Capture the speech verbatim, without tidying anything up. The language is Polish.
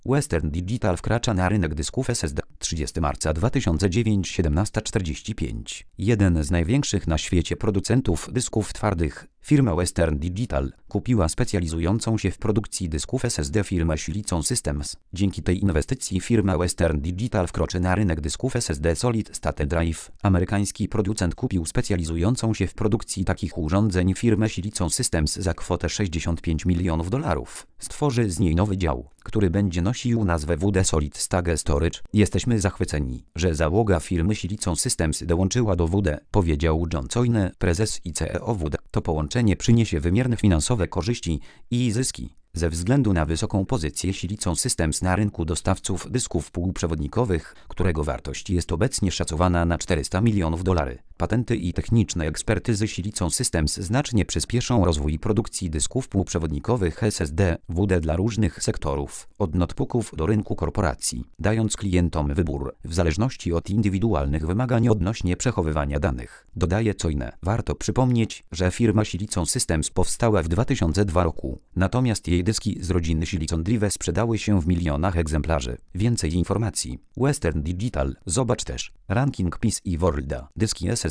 Western Digital wkracza na rynek dysków S S D. trzydziestego marca dwa tysiące dziewiątego, siedemnasta czterdzieści pięć. Jeden z największych na świecie producentów dysków twardych, firma Western Digital, kupiła specjalizującą się w produkcji dysków S S D firmę Silicon Systems. Dzięki tej inwestycji firma Western Digital wkroczy na rynek dysków S S D Solid State Drive. Amerykański producent kupił specjalizującą się w produkcji takich urządzeń firmę Silicon Systems za kwotę sześćdziesiąt pięć milionów dolarów. Stworzy z niej nowy dział, który będzie nosił nazwę W D Solid State Storage. Jesteśmy zachwyceni, że załoga firmy Silicon Systems dołączyła do W D, powiedział John Coyne, prezes i C E O W D. To połączenie przyniesie wymierne finansowe korzyści i zyski. Ze względu na wysoką pozycję Silicon Systems na rynku dostawców dysków półprzewodnikowych, którego wartość jest obecnie szacowana na czterysta milionów dolarów, patenty i techniczne ekspertyzy Silicon Systems znacznie przyspieszą rozwój produkcji dysków półprzewodnikowych S S D W D dla różnych sektorów, od notebooków do rynku korporacji, dając klientom wybór w zależności od indywidualnych wymagań odnośnie przechowywania danych. Dodaje Coyne. Warto przypomnieć, że firma Silicon Systems powstała w dwa tysiące drugim roku, natomiast jej dyski z rodziny Silicon Drive sprzedały się w milionach egzemplarzy. Więcej informacji. Western Digital. Zobacz też ranking P C i Worlda. Dyski S S D